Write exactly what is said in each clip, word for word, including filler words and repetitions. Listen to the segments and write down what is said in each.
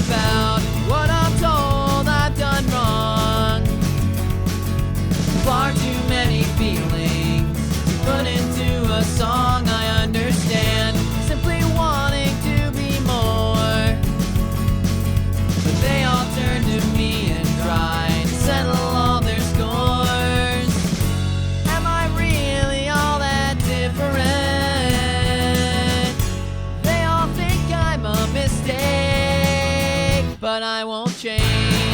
about what I'm told I've done wrong. Far too many feelings to put into a song. I understand simply wanting to be more, but they all turn to me and try to settle all their scores. Am I really all that different? They all think I'm a mistake, but I won't change.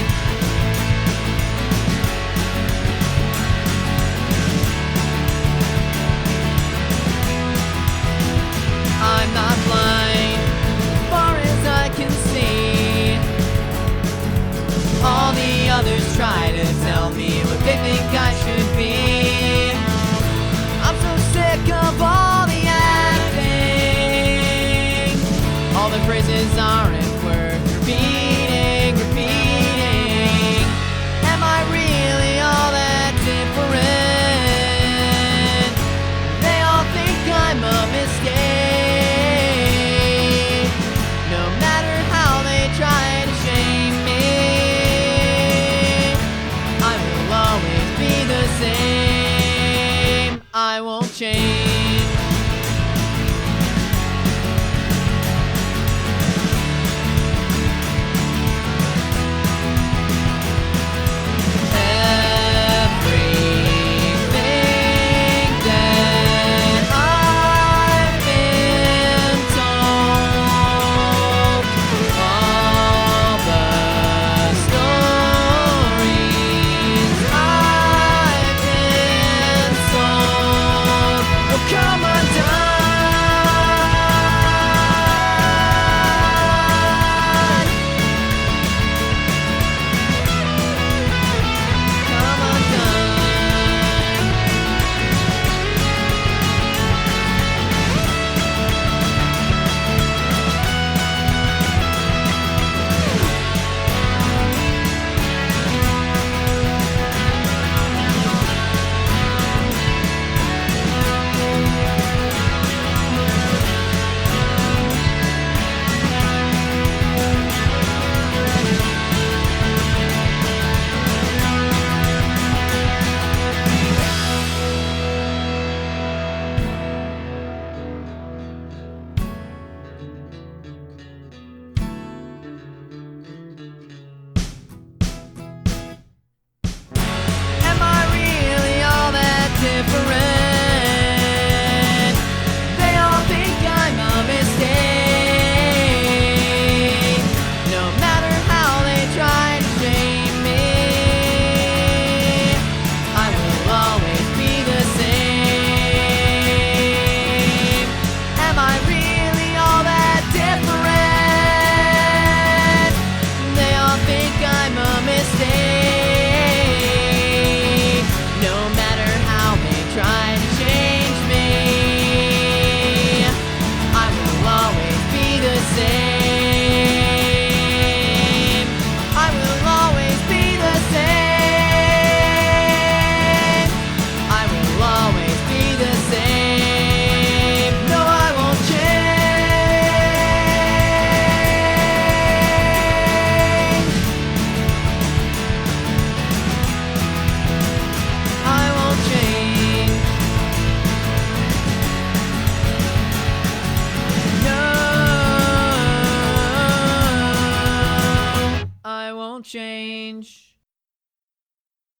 I'm not blind, far as I can see. All the others try to tell me what they think I should be. I'm so sick of all the acting. All the phrases aren't worth repeating, repeating. Am I really all that different? They all think I'm a mistake. I won't change. Everything that I've been told, all the stories I've been sold will come undone. Come undone. Am I really all that different? They all think I'm a mistake. No matter how they try to shame me, I will always be the same. Am I really all that different? They all think I'm a mistake. No matter how they try to change me, I will always be the same. I will always be the same. I will always be the same. No, I won't change. I won't change. No, I won't change.